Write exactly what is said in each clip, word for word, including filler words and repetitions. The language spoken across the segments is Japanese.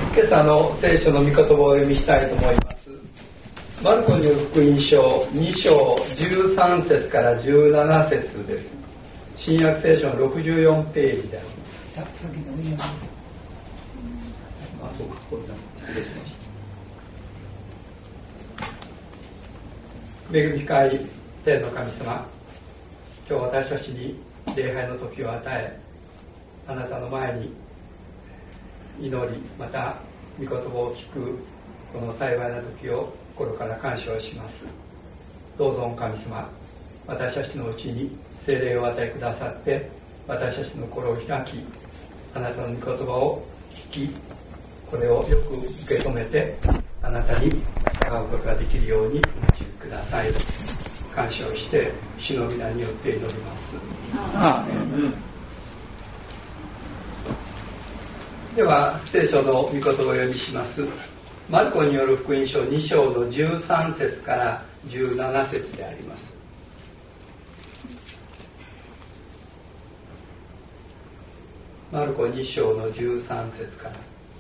今朝の聖書の御言葉をお読みしたいと思います。マルコによる福音書に章じゅうさん節からじゅうなな節です。新約聖書のろくじゅうよんページであります。あ、そうか、これだ。失礼しました。恵み深い天の神様、今日私たちに礼拝の時を与え、あなたの前に祈り、また御言葉を聞くこの幸いな時を心から感謝をします。どうぞ神様、私たちのうちに聖霊を与えくださって、私たちの心を開き、あなたの御言葉を聞き、これをよく受け止めてあなたに従うことができるようにお導きください。感謝をして主の皆によって祈ります。アーメン。では聖書の御言葉をお読みします。マルコによる福音書に章のじゅうさん節からじゅうなな節であります。マルコに章のじゅうさん節から。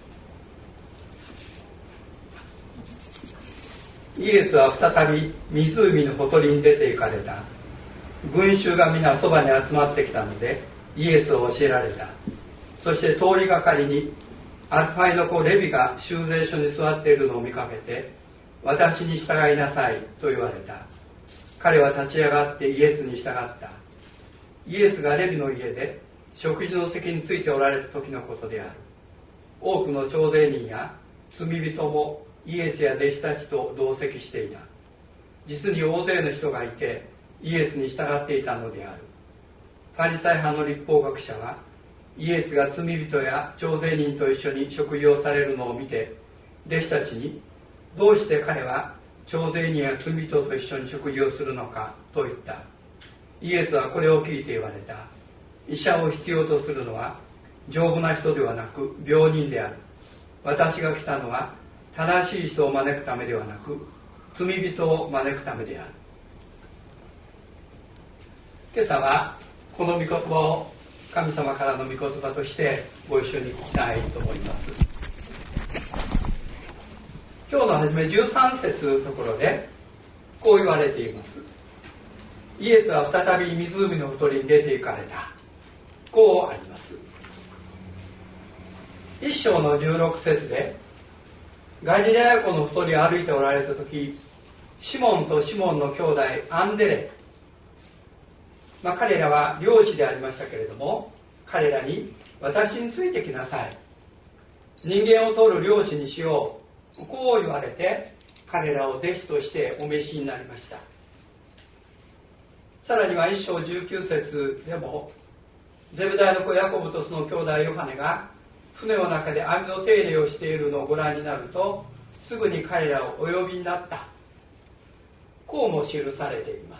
イエスは再び湖のほとりに出て行かれた。群衆が皆そばに集まってきたのでイエスを教えられた。そして通りがかりにアルファイの子レビが修税所に座っているのを見かけて、私に従いなさいと言われた。彼は立ち上がってイエスに従った。イエスがレビの家で食事の席についておられた時のことである。多くの徴税人や罪人もイエスや弟子たちと同席していた。実に大勢の人がいてイエスに従っていたのである。ファリサイ派の律法学者はイエスが罪人や徴税人と一緒に食事をされるのを見て、弟子たちに、どうして彼は徴税人や罪人と一緒に食事をするのかと言った。イエスはこれを聞いて言われた。医者を必要とするのは丈夫な人ではなく病人である。私が来たのは正しい人を招くためではなく罪人を招くためである。今朝はこの御言葉を神様からの御言葉としてご一緒に聞きたいと思います。今日の初めじゅうさん節のところでこう言われています。イエスは再び湖のほとりに出て行かれた。こうあります。一章のじゅうろく節でガリラヤ湖のほとりを歩いておられた時、シモンとシモンの兄弟アンデレ、まあ、彼らは漁師でありましたけれども、彼らに私についてきなさい、人間を取る漁師にしよう、こう言われて彼らを弟子としてお召しになりました。さらには一章じゅうきゅう節でもゼブダイの子ヤコブとその兄弟ヨハネが船の中で網の手入れをしているのをご覧になると、すぐに彼らをお呼びになった、こうも記されています。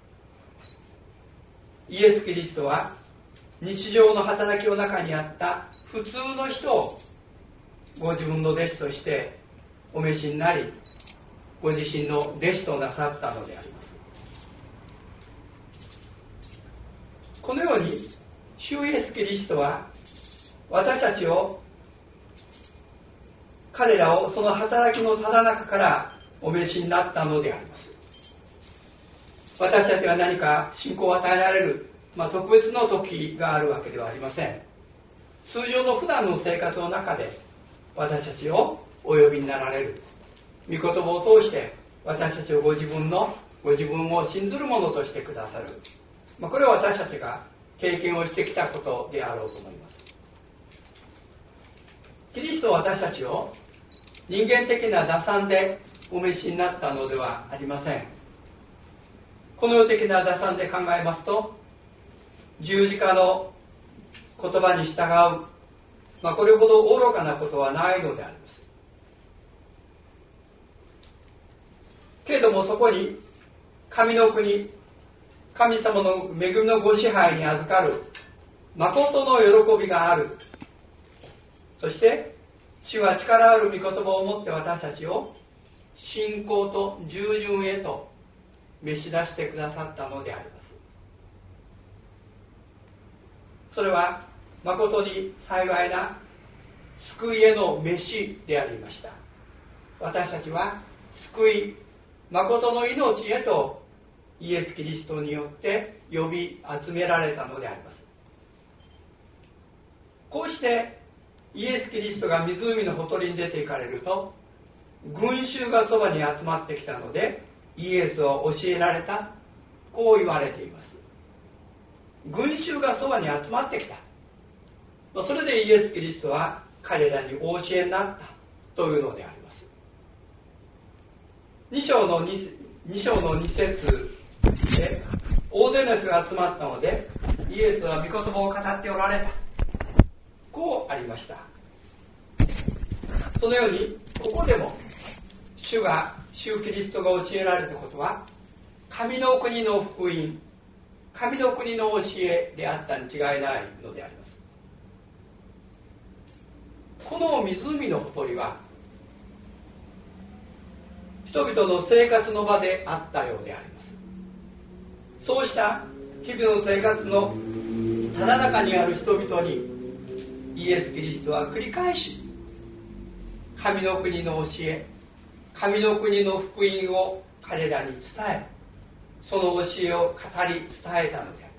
イエス・キリストは日常の働きの中にあった普通の人をご自分の弟子としてお召しになり、ご自身の弟子となさったのであります。このように主イエス・キリストは私たちを、彼らをその働きのただ中からお召しになったのであります。私たちが何か信仰を与えられる、まあ、特別の時があるわけではありません。通常の普段の生活の中で私たちをお呼びになられる。御言葉を通して私たちをご自分のご自分を信ずるものとしてくださる、まあ、これは私たちが経験をしてきたことであろうと思います。キリストは私たちを人間的な打算でお召しになったのではありません。この世的な打算で考えますと、十字架の言葉に従う、まあ、これほど愚かなことはないのであります。けれどもそこに神の国、神様の恵みのご支配に預かる誠の喜びがある。そして主は力ある御言葉を持って私たちを信仰と従順へと召し出してくださったのであります。それは誠に幸いな救いへの飯でありました。私たちは救い、誠の命へとイエス・キリストによって呼び集められたのであります。こうしてイエス・キリストが湖のほとりに出て行かれると、群衆がそばに集まってきたのでイエスを教えられた、こう言われています。群衆がそばに集まってきた。それでイエス・キリストは彼らにお教えになったというのであります。に章の 2, に章のに節で大勢の人が集まったのでイエスは御言葉を語っておられた、こうありました。そのようにここでも主が主キリストが教えられたことは神の国の福音、神の国の教えであったに違いないのであります。この湖のほとりは人々の生活の場であったようであります。そうした日々の生活のただ中にある人々にイエス・キリストは繰り返し神の国の教え、神の国の福音を彼らに伝え、その教えを語り伝えたのであります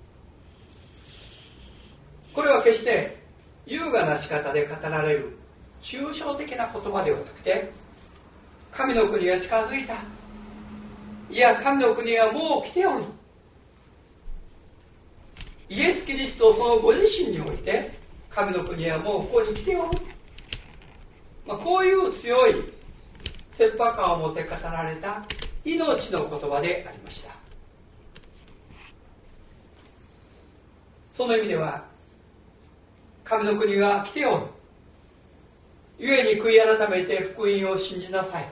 。これは決して優雅な仕方で語られる抽象的な言葉ではなくて、神の国が近づいた、いや神の国はもう来ておる、イエス・キリストそのご自身において神の国はもうここに来ておる、まあ、こういう強い切迫感を持って語られた命の言葉でありました。その意味では神の国は来ておる、故に悔い改めて福音を信じなさい、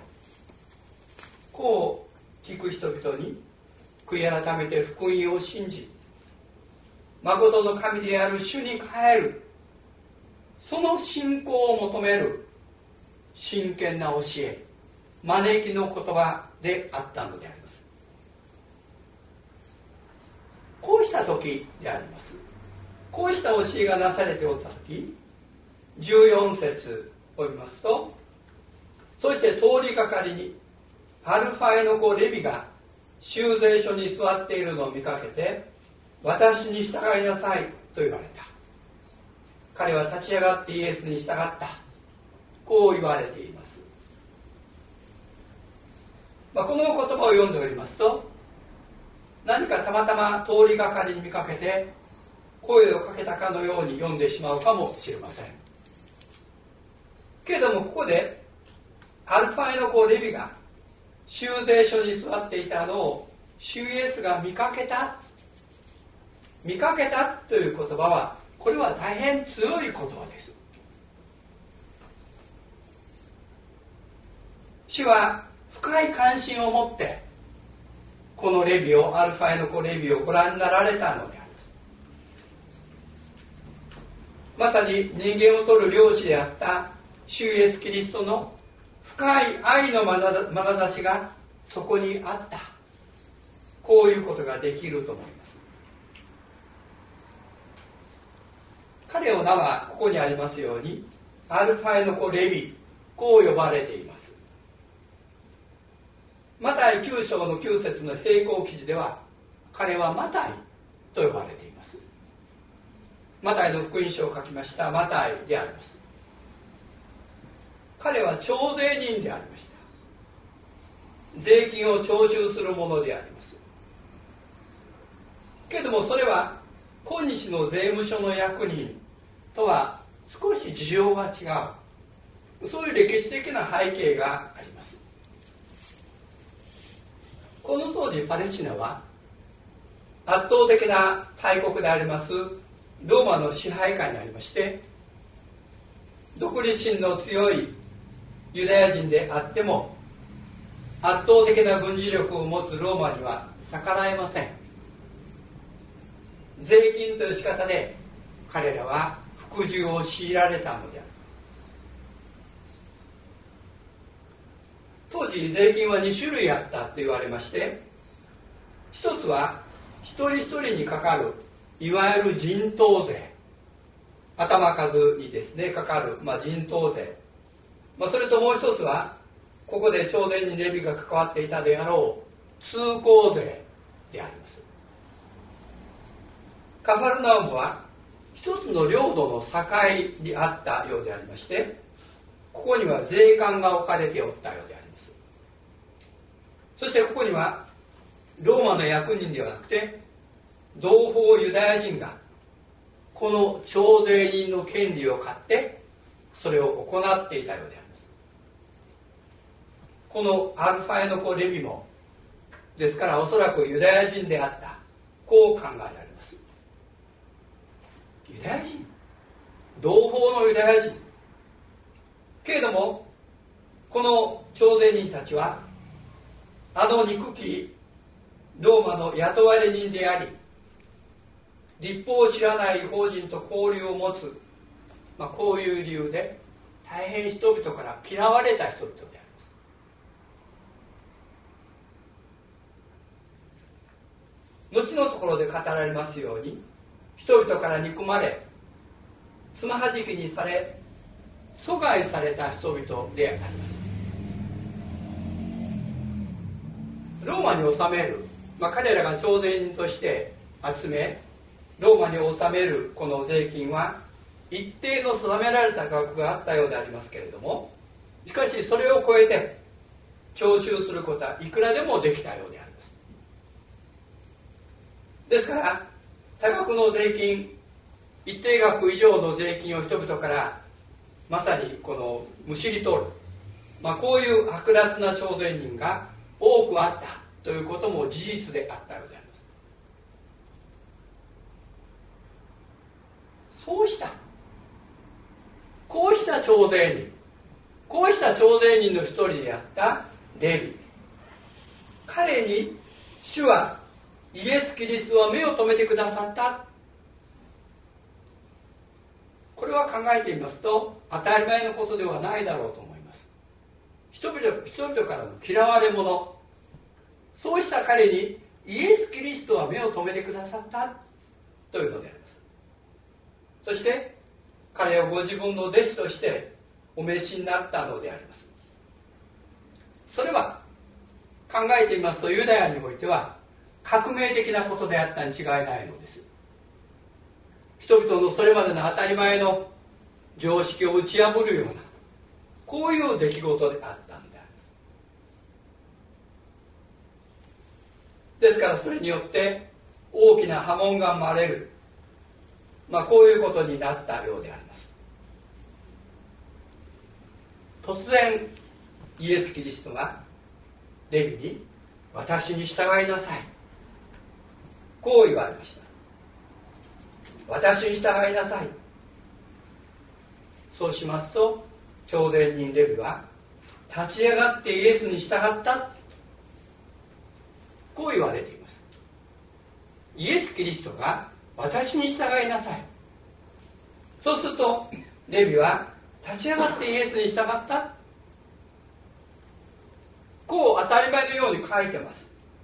こう聞く人々に悔い改めて福音を信じ、誠の神である主に帰る、その信仰を求める真剣な教え、招きの言葉であったのであります。こうした時であります。こうした教えがなされておった時、じゅうよん節を見ますと、そして通りがかりにアルファイの子レビが修税所に座っているのを見かけて、私に従いなさいと言われた。彼は立ち上がってイエスに従った、こう言われています。まあ、この言葉を読んでおりますと、何かたまたま通りがかりに見かけて声をかけたかのように読んでしまうかもしれませんけれども、ここでアルファイの子レビが修税所に座っていたのを主イエスが見かけた見かけたという言葉は、これは大変強い言葉です。主は深い関心を持ってこのレビを、アルファイの子レビをご覧になられたのであります。まさに人間を取る漁師であった主イエス・キリストの深い愛のまなざしがそこにあった、こういうことができると思います。彼の名はここにありますようにアルファイの子レビ、こう呼ばれています。マタイきゅう章のきゅう節の並行記事では彼はマタイと呼ばれています。マタイの福音書を書きましたマタイであります。彼は徴税人でありました。税金を徴収するものであります。けれどもそれは今日の税務署の役人とは少し事情が違う、そういう歴史的な背景があります。この当時パレスチナは圧倒的な大国でありますローマの支配下にありまして、独立心の強いユダヤ人であっても圧倒的な軍事力を持つローマには逆らえません。税金という仕方で彼らは服従を強いられたのである。当時税金はに種類あったと言われまして、一つは一人一人にかかるいわゆる人頭税、 頭数にですねかかる、まあ、人頭税、まあ、それともう一つはここで朝鮮人レビが関わっていたであろう通行税であります。カファルナウムは一つの領土の境にあったようでありまして、ここには税関が置かれておったようであります。そしてここにはローマの役人ではなくて同胞ユダヤ人がこの徴税人の権利を買ってそれを行っていたようであります。このアルファエの子レビもですからおそらくユダヤ人であった、こう考えられます。ユダヤ人、同胞のユダヤ人けれども、この徴税人たちはあの憎きローマの雇われ人であり、立法を知らない法人と交流を持つ、まあ、こういう理由で大変人々から嫌われた人々であります。後のところで語られますように、人々から憎まれ、つまはじきにされ、阻害された人々であります。ローマに治める、まあ、彼らが徴税人として集め、ローマに納めるこの税金は一定の定められた価格があったようでありますけれども、しかしそれを超えて徴収することはいくらでもできたようであります。ですから多額の税金、一定額以上の税金を人々からまさにこのむしり取る、まあ、こういう悪辣な徴税人が多くあったということも事実であったようであります。そうしたこうした徴税人、こうした徴税人の一人であったレビ、彼に主はイエス・キリストは目を留めてくださった。これは考えてみますと当たり前のことではないだろうと思います。人々、人々からの嫌われ者、そうした彼にイエス・キリストは目を留めてくださったというのであります。そして彼をご自分の弟子としてお召しになったのであります。それは考えてみますとユダヤにおいては革命的なことであったに違いないのです。人々のそれまでの当たり前の常識を打ち破るようなこういう出来事であったんであります。ですからそれによって大きな波紋が生まれる、まあ、こういうことになったようであります。突然イエス・キリストがレビに私に従いなさい、こう言われました。私に従いなさい。そうしますと徴税人レビは立ち上がってイエスに従った、こう言われています。イエス・キリストが私に従いなさい。そうするとレビは立ち上がってイエスに従った、こう当たり前のように書いてます。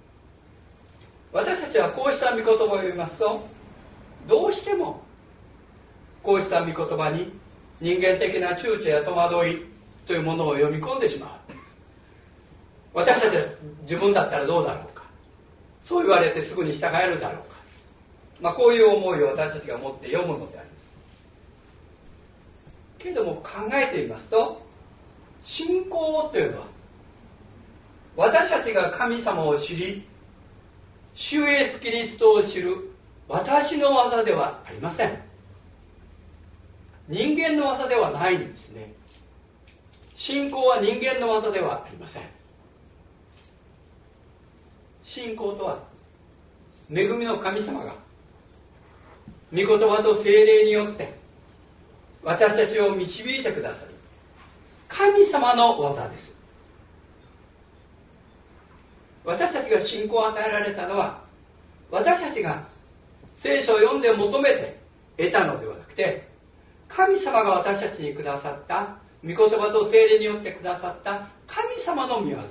私たちはこうした御言葉を読みますとどうしてもこうした御言葉に人間的な躊躇や戸惑いというものを読み込んでしまう。私たちは自分だったらどうだろうか、そう言われてすぐに従えるだろうか、まあ、こういう思いを私たちが持って読むのであります。けれども考えてみますと信仰というのは私たちが神様を知り主イエス・キリストを知る私の技ではありません。人間の技ではないんですね。信仰は人間の技ではありません。信仰とは恵みの神様が御言葉と聖霊によって私たちを導いてくださる神様の技です。私たちが信仰を与えられたのは私たちが聖書を読んで求めて得たのではなくて、神様が私たちにくださった御言葉と聖霊によってくださった神様の御業です。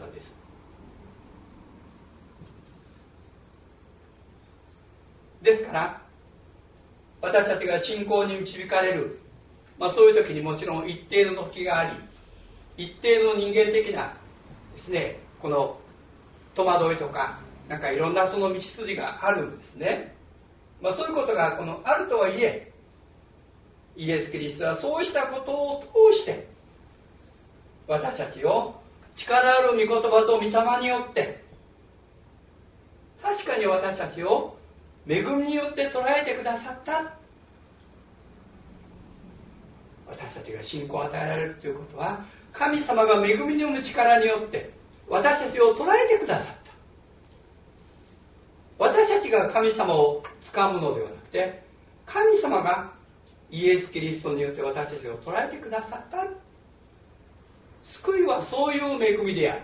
ですから私たちが信仰に導かれる、まあ、そういう時にもちろん一定の時があり、一定の人間的なですね、この戸惑いとか、なんかいろんなその道筋があるんですね。まあ、そういうことがこのあるとはいえ、イエス・キリストはそうしたことを通して私たちを力ある御言葉と御霊によって確かに私たちを恵みによって捉えてくださった。私たちが信仰を与えられるということは、神様が恵みの力によって私たちを捉えてくださった。私たちが神様を掴むのではなくて、神様がイエス・キリストによって私たちを捉えてくださった。救いはそういう恵みであります。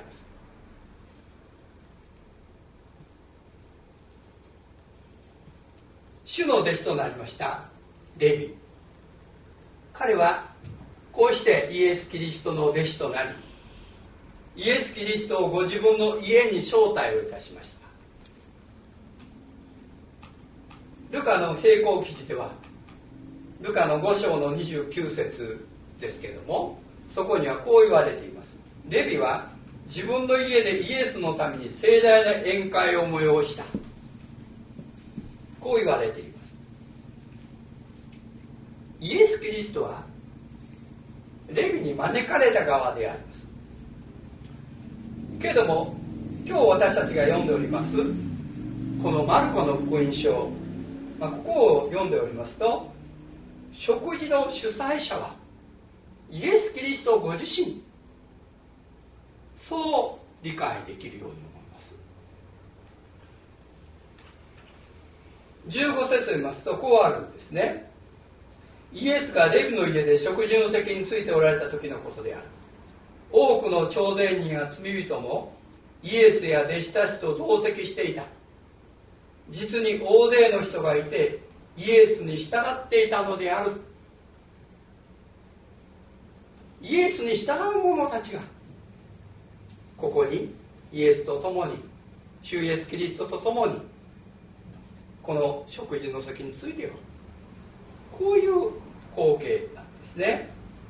主の弟子となりましたレビ、彼はこうしてイエス・キリストの弟子となり、イエス・キリストをご自分の家に招待をいたしました。ルカの並行記事ではルカのご章のにじゅうきゅう節ですけれども、そこにはこう言われています。レビは自分の家でイエスのために盛大な宴会を催した。こう言われています。イエス・キリストはレビに招かれた側であります。けれども今日私たちが読んでおりますこのマルコの福音書、まあ、ここを読んでおりますと、食事の主催者はイエス・キリストご自身、そう理解できるように思います。じゅうご節を読みますとこうあるんですね。イエスがレビの家で食事の席についておられた時のことである。多くの徴税人や罪人もイエスや弟子たちと同席していた。実に大勢の人がいてイエスに従っていたのである。イエスに従う者たちがここにイエスと共に、主イエス・キリストと共にこの食事の席についている。こういう光景なんですね。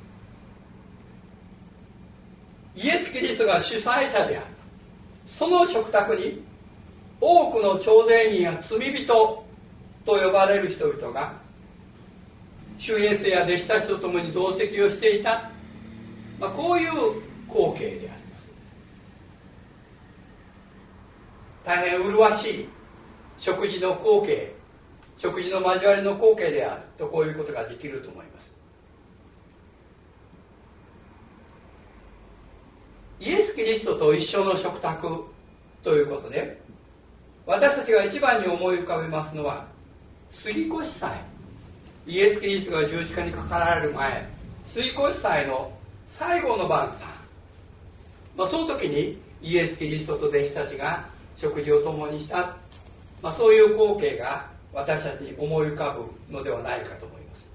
イエス・キリストが主催者である。その食卓に多くの徴税人や罪人と呼ばれる人々が主イエスや弟子たちと共に同席をしていた、まあ、こういう光景であります。大変麗しい食事の光景、食事の交わりの光景であると、こういうことができると思います。イエス・キリストと一緒の食卓ということで、私たちが一番に思い浮かべますのは杉越祭。イエス・キリストが十字架にかかられる前、杉越祭の最後の晩餐、まあ、その時にイエス・キリストと弟子たちが食事を共にした、まあ、そういう光景が私たちに思い浮かぶのではないかと思います。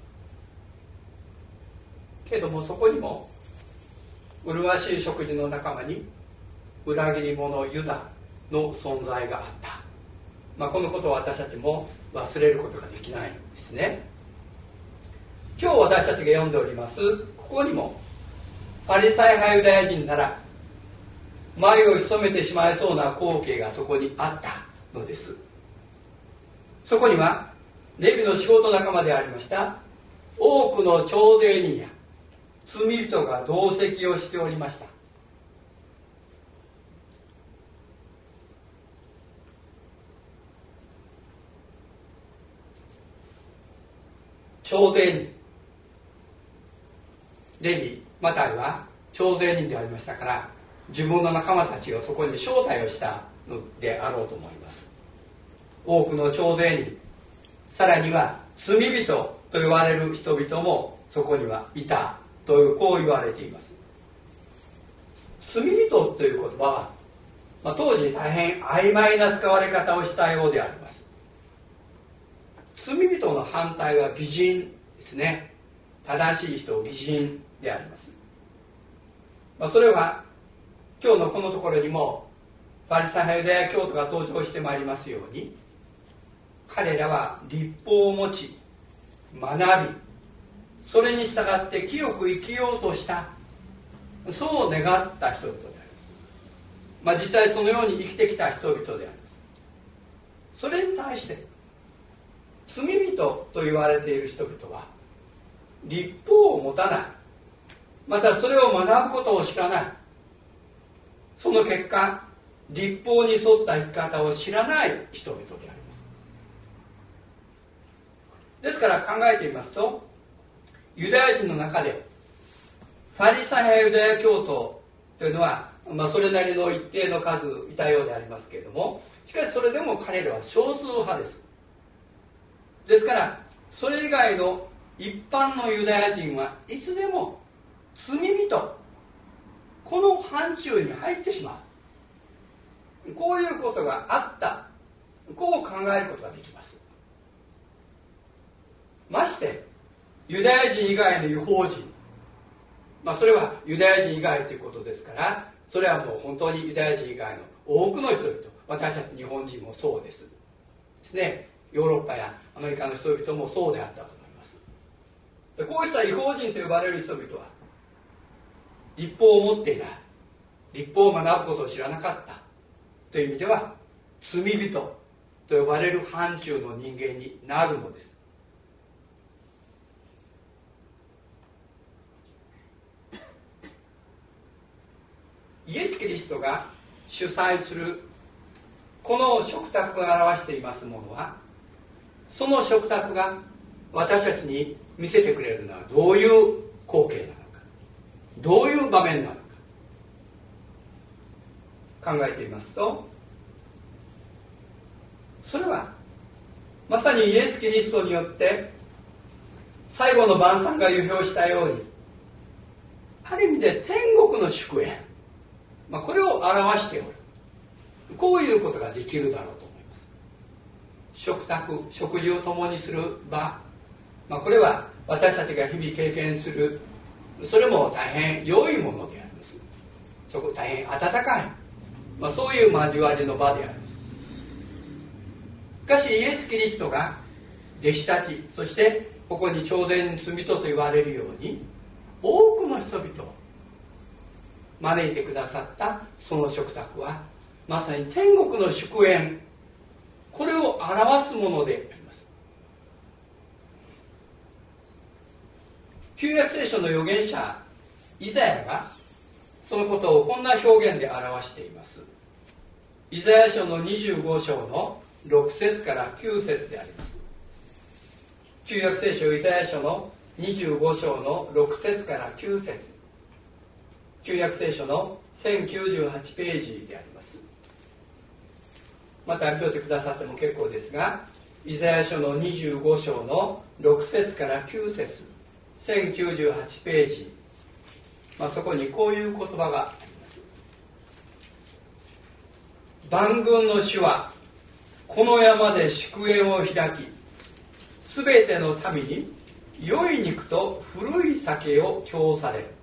けれどもそこにも麗しい食事の仲間に裏切り者ユダの存在があった、まあ、このことを私たちも忘れることができないんですね。今日私たちが読んでおりますここにもパリサイ派ユダヤ人なら眉を潜めてしまいそうな光景がそこにあったのです。そこにはレビの仕事仲間でありました多くの徴税人や罪人が同席をしておりました。徴税人、レビ、マタイは徴税人でありましたから、自分の仲間たちをそこに招待をしたのであろうと思います。多くの徴税人、さらには罪人と言われる人々もそこにはいたという、こう言われています。罪人という言葉は、まあ、当時大変曖昧な使われ方をしたようであります。罪人の反対は義人ですね。正しい人、義人であります。まあ、それは今日のこのところにもパリサイ派ユダヤ教徒が登場してまいりますように、 彼らは律法を持ち学び、それに従って清く生きようとした、そう願った人々であります。まあ、実際そのように生きてきた人々であります。それに対して罪人と言われている人々は律法を持たない、またそれを学ぶことを知らない、その結果律法に沿った生き方を知らない人々であります。ですから考えてみますと、ユダヤ人の中でファリサイ派ユダヤ教徒というのは、まあ、それなりの一定の数いたようでありますけれども、しかしそれでも彼らは少数派です。ですからそれ以外の一般のユダヤ人はいつでも罪人、この範疇に入ってしまう、こういうことがあった、こう考えることができます。ましてユダヤ人以外の違法人、まあ、それはユダヤ人以外ということですから、それはもう本当にユダヤ人以外の多くの人々、私たち日本人もそうですですね。ヨーロッパやアメリカの人々もそうであったと思います。でこうした違法人と呼ばれる人々は律法を持っていない、律法を学ぶことを知らなかったという意味では罪人と呼ばれる範疇の人間になるのです。イエス・キリストが主催するこの食卓が表していますものは、その食卓が私たちに見せてくれるのはどういう光景なのか、どういう場面なのか考えてみますと、それはまさにイエス・キリストによって最後の晩餐が預表したように、ある意味で天国の祝宴、まあ、これを表しておる、こういうことができるだろうと思います。食卓、食事を共にする場、まあ、これは私たちが日々経験する、それも大変良いものであります。そこ大変温かい、まあ、そういう交わりの場であります。しかしイエス・キリストが弟子たち、そしてここに超然罪人と言われるように多くの人々を招いてくださったその食卓は、まさに天国の祝宴、これを表すものであります。旧約聖書の預言者イザヤがそのことをこんな表現で表しています。イザヤ書のにじゅうご章のろく節からきゅう節であります。旧約聖書イザヤ書のにじゅうご章のろく節からきゅう節、旧約聖書のせんきゅうじゅうはちページであります。また読んでくださっても結構ですが、イザヤ書のにじゅうご章のろく節からきゅう節、せんきゅうじゅうはちページ、まあ、そこにこういう言葉があります。万軍の主はこの山で祝宴を開き、すべての民に良い肉と古い酒を供される。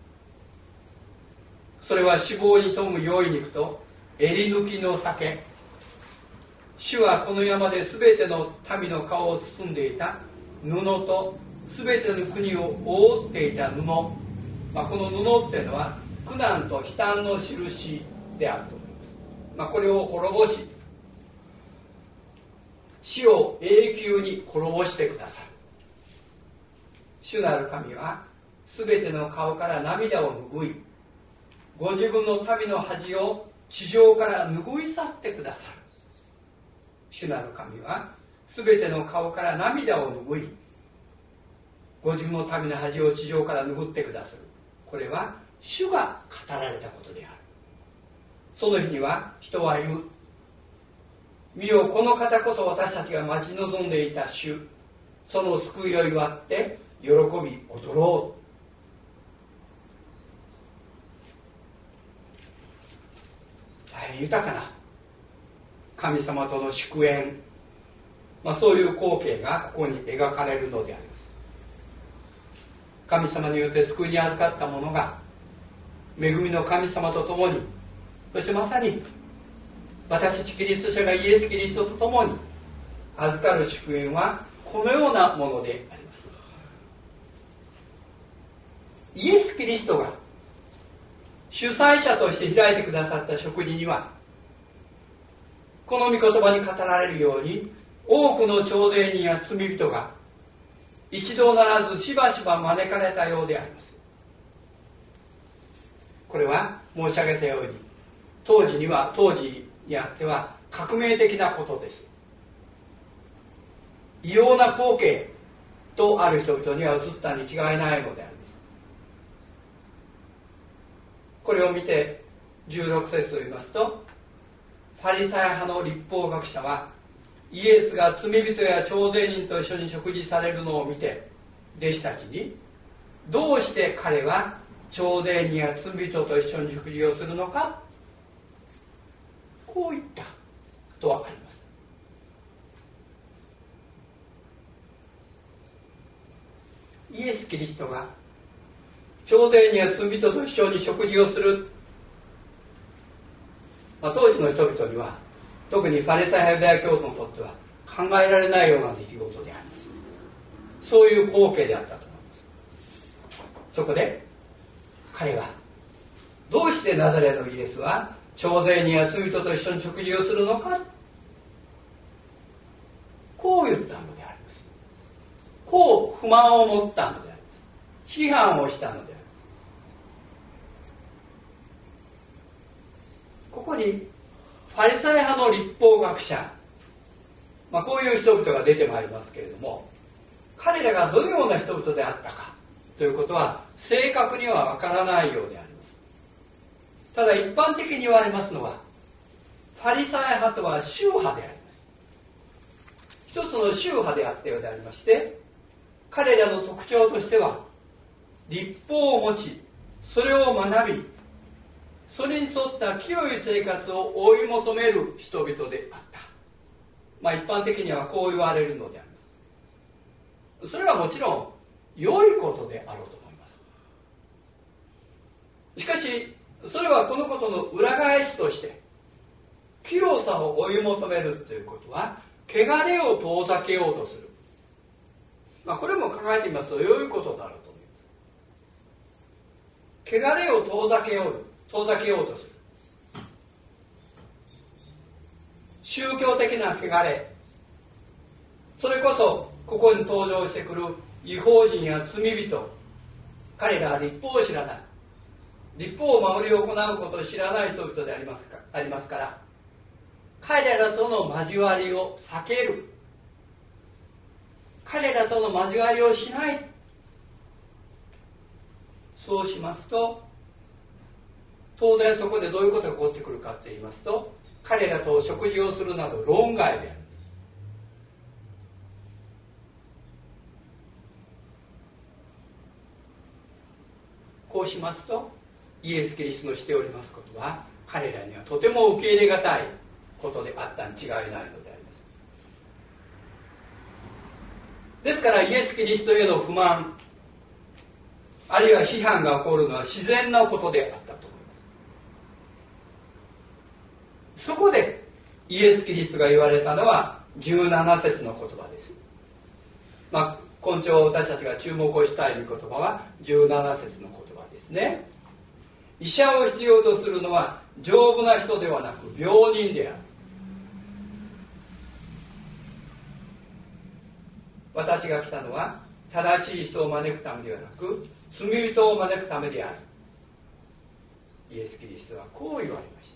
それは脂肪に富む良い肉と襟抜きの酒。主はこの山ですべての民の顔を包んでいた布とすべての国を覆っていた布、まあ、この布っていうのは苦難と悲嘆の印であると思います。まあ、これを滅ぼし、死を永久に滅ぼしてくださる。主なる神はすべての顔から涙を拭い、ご自分の民の恥を地上から拭い去ってくださる。主なる神はすべての顔から涙を拭い、ご自分の民の恥を地上から拭ってくださる。これは主が語られたことである。その日には人は言う。見よ、この方こそ私たちが待ち望んでいた主、その救いを祝って喜び踊ろう。大変豊かな神様との祝宴、まあ、そういう光景がここに描かれるのであります。神様によって救いに預かった者が恵みの神様と共に、そしてまさに私たちキリスト者がイエス・キリストと共に預かる祝言はこのようなものであります。イエス・キリストが主催者として開いてくださった食事には、この御言葉に語られるように、多くの徴税人や罪人が一度ならずしばしば招かれたようであります。これは申し上げたように、当時には当時にあっては革命的なことです。異様な光景とある人々には映ったに違いないのであります。これを見てじゅうろく節を言いますと、ファリサイ派の律法学者はイエスが罪人や徴税人と一緒に食事されるのを見て、弟子たちに、どうして彼は徴税人や罪人と一緒に食事をするのか、こう言ったとはあります。イエス・キリストが徴税人や罪人と一緒に食事をする、まあ、当時の人々には、特にファリサイ派ユダヤ教徒にとっては考えられないような出来事であります。そういう光景であったと思います。そこで彼は、どうしてナザレのイエスは徴税人や罪人と一緒に食事をするのか、こう言ったのであります。こう不満を持ったのであります。批判をしたのであります。ここにファリサイ派の律法学者、まあ、こういう人々が出てまいりますけれども、彼らがどのような人々であったかということは正確にはわからないようであります。ただ一般的に言われますのは、ファリサイ派とは宗派であります。一つの宗派であったようでありまして、彼らの特徴としては、律法を持ち、それを学び、それに沿った清い生活を追い求める人々であった。まあ一般的にはこう言われるのであります。それはもちろん良いことであろうと思います。しかし、それはこのことの裏返しとして、清さを追い求めるということは、汚れを遠ざけようとする。まあこれも考えてみますと良いことだろうと思います。汚れを遠ざけよう。遠ざけようとする。宗教的な汚れ、それこそここに登場してくる異邦人や罪人、彼らは律法を知らない、律法を守り行うことを知らない人々でありますか、ありますから、彼らとの交わりを避ける、彼らとの交わりをしない、そうしますと、当然そこでどういうことが起こってくるかと言いますと、彼らと食事をするなど論外である。こうしますと、イエス・キリストのしておりますことは、彼らにはとても受け入れがたいことであったに違いないのであります。ですからイエス・キリストへの不満、あるいは批判が起こるのは自然なことであったと思います。そこでイエス・キリストが言われたのはじゅうなな節の言葉です。まあ、今朝私たちが注目をしたい御言葉はじゅうなな節の言葉ですね。医者を必要とするのは丈夫な人ではなく病人である。私が来たのは正しい人を招くためではなく罪人を招くためである。イエス・キリストはこう言われました。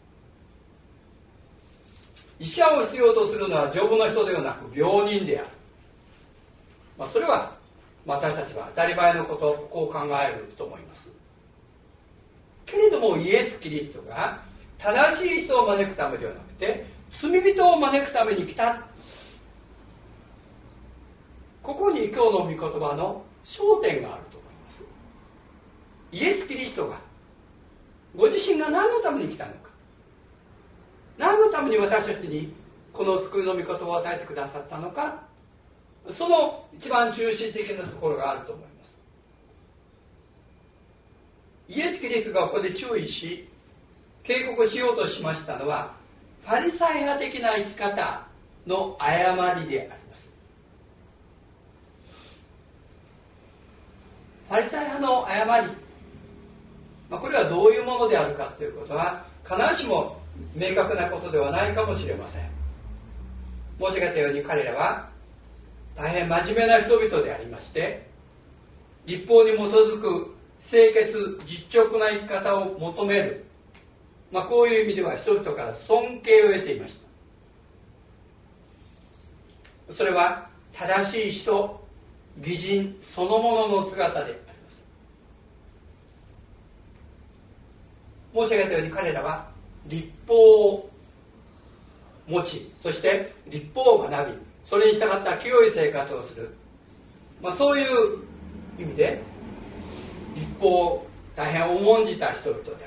医者を必要とするのは丈夫な人ではなく病人である。まあ、それは私たちは当たり前のこと、こう考えると思います。けれどもイエス・キリストが正しい人を招くためではなくて罪人を招くために来た。ここに今日の御言葉の焦点があると思います。イエス・キリストがご自身が何のために来たのか、何のために私たちにこの救いの御言葉を与えてくださったのか、その一番中心的なところがあると思います。イエス・キリストがここで注意し警告しようとしましたのは、ファリサイ派的な生き方の誤りであります。パリサイ派の誤り、まあ、これはどういうものであるかということは必ずしも明確なことではないかもしれません。申し上げたように彼らは大変真面目な人々でありまして、律法に基づく清潔実直な生き方を求める、まあ、こういう意味では人々から尊敬を得ていました。それは正しい人、義人そのものの姿であります。申し上げたように彼らは律法を持ち、そして律法を学び、それに従った清い生活をする、まあ、そういう意味で律法を大変重んじた人々であります。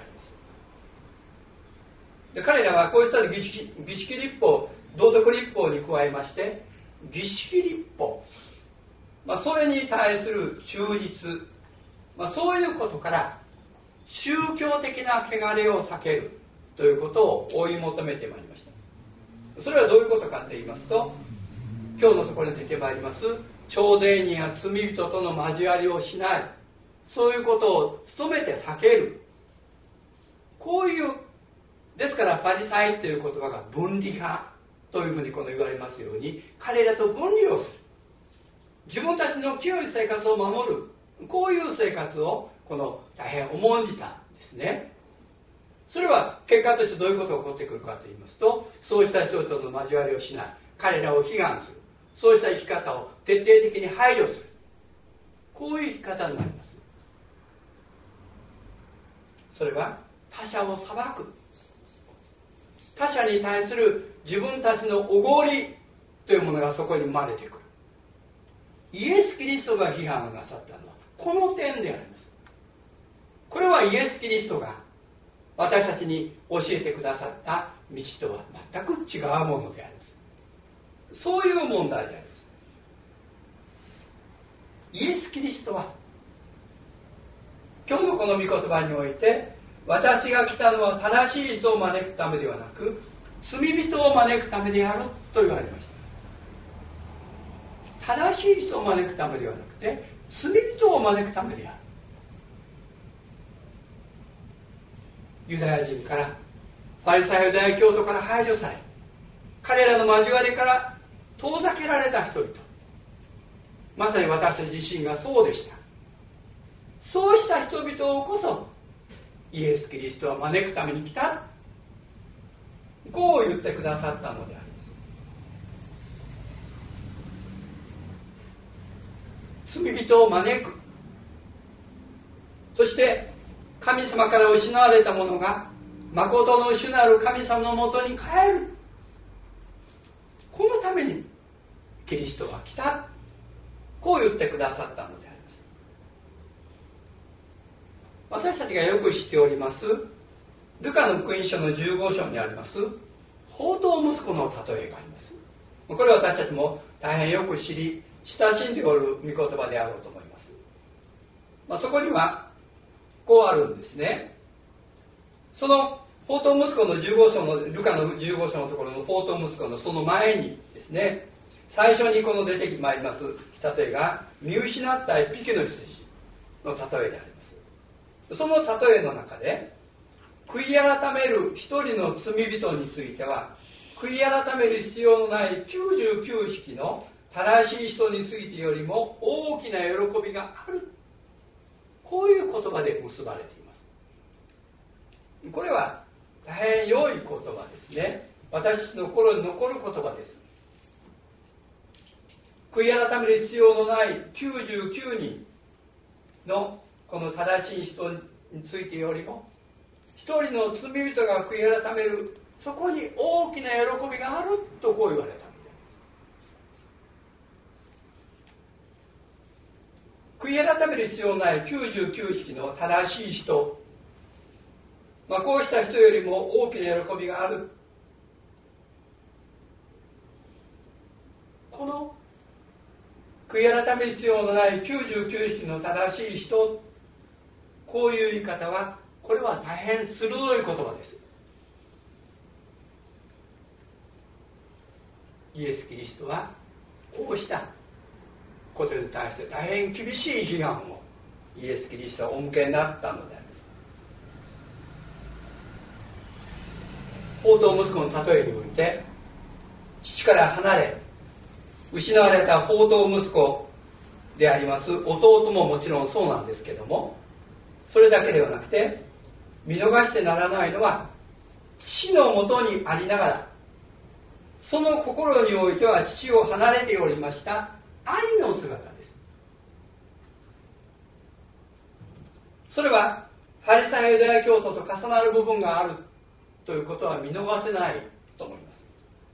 で彼らはこうした儀式、儀式律法、道徳律法に加えまして儀式律法、まあ、それに対する忠実、まあ、そういうことから宗教的な汚れを避けるということを追い求めてまいりました。それはどういうことかといいますと、今日のところに出てまいります徴税人や罪人との交わりをしない、そういうことを努めて避ける、こういう、ですからパリサイという言葉が分離派というふうにこの言われますように、彼らと分離をする、自分たちの清い生活を守る、こういう生活をこの大変重んじたんですね。それは結果としてどういうことが起こってくるかといいますと、そうした人々の交わりをしない、彼らを批判する、そうした生き方を徹底的に排除する、こういう生き方になります。それは他者を裁く、他者に対する自分たちのおごりというものがそこに生まれてくる。イエス・キリストが批判をなさったのはこの点であります。これはイエス・キリストが私たちに教えてくださった道とは全く違うものであります。そういう問題であります。イエス・キリストは今日のこの御言葉において、私が来たのは正しい人を招くためではなく罪人を招くためであると言われました。正しい人を招くためではなくて罪人を招くためである。ユダヤ人から、パリサイユダヤ教徒から排除され、彼らの交わりから遠ざけられた人々、まさに私たち自身がそうでした。そうした人々をこそイエス・キリストは招くために来た、こう言ってくださったのであります。罪人を招く、そして神様から失われたものが誠の主なる神様のもとに帰る、このためにキリストは来た、こう言ってくださったのであります。私たちがよく知っておりますルカの福音書のじゅうご章にあります放蕩息子の例えがあります。これは私たちも大変よく知り親しんでおる御言葉であろうと思います。まあ、そこにはこうあるんですね。その放蕩息子のじゅうご章のルカのじゅうご章のところの放蕩息子のその前にですね、最初にこの出てまいります例えが見失った一匹の羊の例えであります。その例えの中で悔い改める一人の罪人については悔い改める必要のないきゅうじゅうきゅうひきの正しい人についてよりも大きな喜びがある、こういう言葉で結ばれています。これは大変良い言葉ですね。私の心に残る言葉です。悔い改める必要のないきゅうじゅうきゅうにんのこの正しい人についてよりも一人の罪人が悔い改める、そこに大きな喜びがあるとこう言われた。悔い改める必要のないきゅうじゅうきゅうひきの正しい人、まあ、こうした人よりも大きな喜びがある。この悔い改める必要のないきゅうじゅうきゅうひきの正しい人、こういう言い方はこれは大変鋭い言葉です。 イエス・キリストはこうしたことに対して大変厳しい批判をイエス・キリストはお向けになったのであります。放蕩息子の例えにおいて、父から離れ失われた放蕩息子であります弟ももちろんそうなんですけども、それだけではなくて見逃してならないのは、父のもとにありながらその心においては父を離れておりました兄の姿です。それはパリサイユダヤ教徒と重なる部分があるということは見逃せないと思います。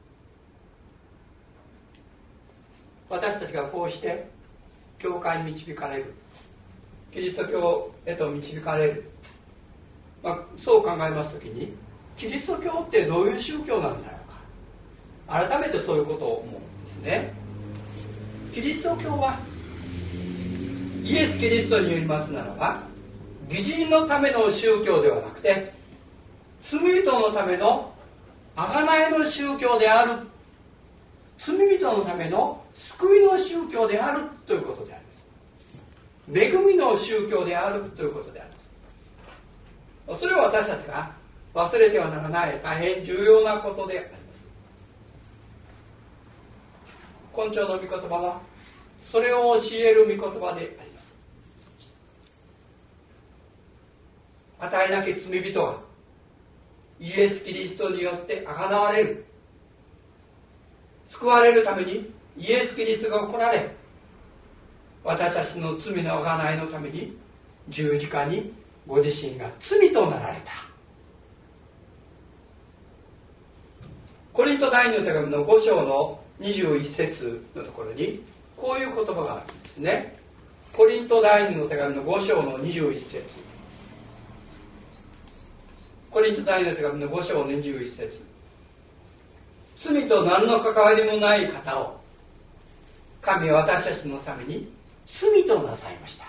私たちがこうして教会に導かれる、キリスト教へと導かれる、まあ、そう考えますときに、キリスト教ってどういう宗教なんだろうか、改めてそういうことを思うんですね。キリスト教はイエス・キリストによりますならば、義人のための宗教ではなくて、罪人のための贖いの宗教である、罪人のための救いの宗教であるということであります。恵みの宗教であるということであります。それを私たちが忘れてはならない大変重要なことであります。今朝の御言葉はそれを教える御言葉であります。与えなき罪人はイエス・キリストによって贖われる、救われるためにイエス・キリストが来られ、私たちの罪の贖いのために十字架にご自身が罪となられた。コリント第二の手紙のご章のにじゅういち節のところにこういう言葉があるんですね。コリント第二の手紙のご章のにじゅういち節、コリント第二の手紙のご章のにじゅういち節、罪と何の関わりもない方を神は私たちのために罪となさいました。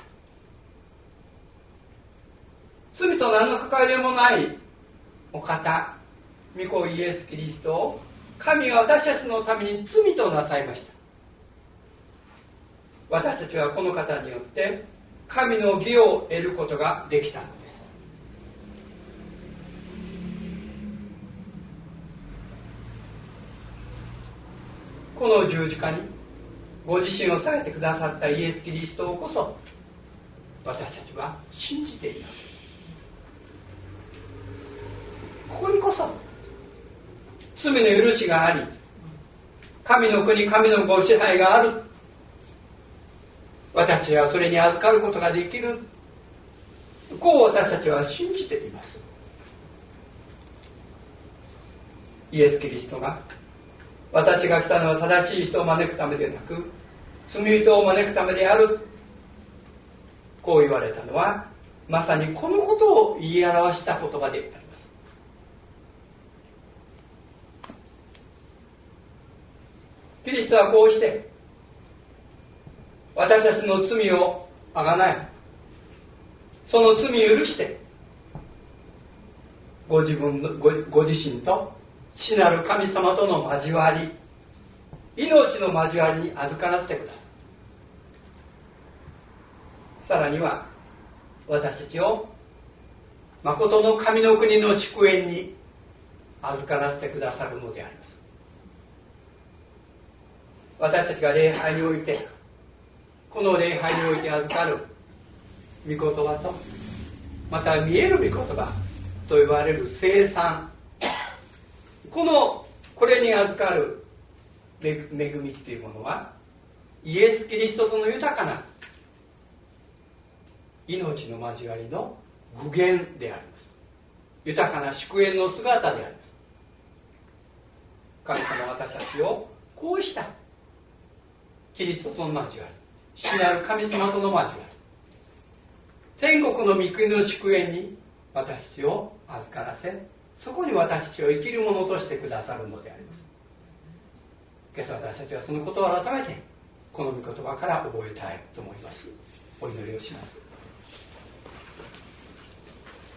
罪と何の関わりもないお方、御子イエス・キリストを神は私たちのために罪となさいました。私たちはこの方によって神の義を得ることができたのです。この十字架にご自身をされてくださったイエス・キリストをこそ私たちは信じています。ここにこそ罪の許しがあり、神の国、神のご支配がある、私はそれに預かることができる、こう私たちは信じています。イエス・キリストが私が来たのは正しい人を招くためでなく罪人を招くためである、こう言われたのはまさにこのことを言い表した言葉であります。キリストはこうして私たちの罪をあがない、その罪を許してご自分の ご, ご自身と父なる神様との交わり、命の交わりに預からせてください。さらには私たちを誠の神の国の祝宴に預からせてくださるのであります。私たちが礼拝において、この礼拝において預かる御言葉と、また見える御言葉と言われる聖餐、このこれに預かる恵みというものはイエス・キリストとの豊かな命の交わりの具現であります。豊かな祝宴の姿であります。神様は私たちをこうしたキリストとの交わり、主なる神様との交わり、天国の御国の祝宴に私たちを預からせ、そこに私たちを生きるものとしてくださるのであります。今朝私たちはそのことを改めてこの御言葉から覚えたいと思います。お祈りをします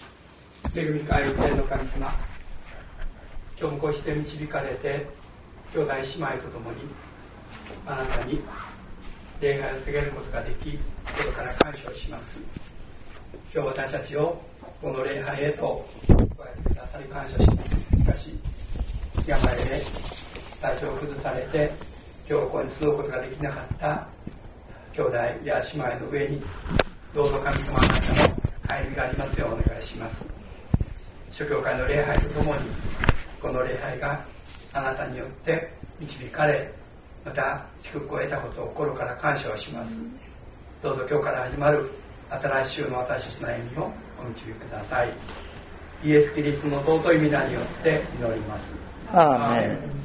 。恵み深い天の神様、今日もこうして導かれて兄弟姉妹とともにあなたに礼拝を捧げることができ、心から感謝をします。今日私たちをこの礼拝へと加えてくださり感謝します。しかし病で体調を崩されて今日ここに集うことができなかった兄弟や姉妹の上にどうぞ神様あなたの帰りがありますようお願いします。諸教会の礼拝とともにこの礼拝があなたによって導かれ、また祝福を得たことを心から感謝をします。どうぞ今日から始まる新しい週の私たちの歩みをお導きください。イエス・キリストの尊い皆によって祈ります。 アーメン。